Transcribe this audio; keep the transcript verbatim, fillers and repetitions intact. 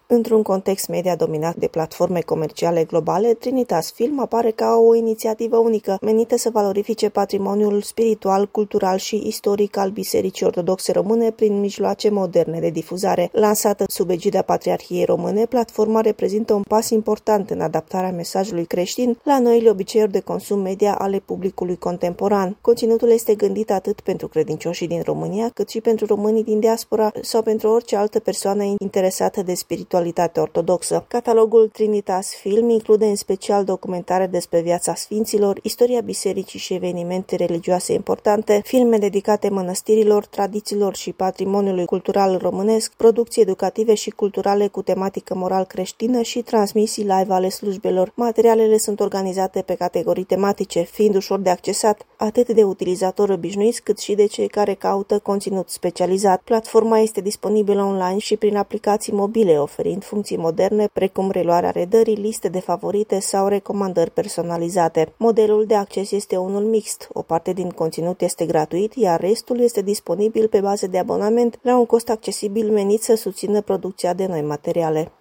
Într-un context media dominat de platforme comerciale globale, Trinitas Film apare ca o inițiativă unică, menită să valorifice patrimoniul spiritual, cultural și istoric al Bisericii Ortodoxe Române prin mijloace moderne de difuzare. Lansată sub egida Patriarhiei Române, platforma reprezintă un pas important în adaptarea mesajului creștin la noile obiceiuri de consum media ale publicului contemporan. Conținutul este gândit atât pentru credincioșii din România, cât și pentru românii din diaspora sau pentru orice altă persoană interesată de spiritualitate ortodoxă. Catalogul Trinitas Film include în special documentare despre viața sfinților, istoria bisericii și evenimente religioase importante, filme dedicate mănăstirilor, tradițiilor și patrimoniului cultural românesc, producții educative și culturale cu tematică moral creștină și transmisii live ale slujbelor. Materialele sunt organizate pe categorii tematice, fiind ușor de accesat, atât de utilizatori obișnuiți cât și de cei care caută conținut specializat. Platforma este disponibilă online și prin aplicații mobile, oferind funcții moderne precum reluarea redării, liste de favorite sau recomandări personalizate. Modelul de acces este unul mixt. O parte din conținut este gratuit, iar restul este disponibil pe bază de abonament la un cost accesibil menit să susțină producția de noi materiale.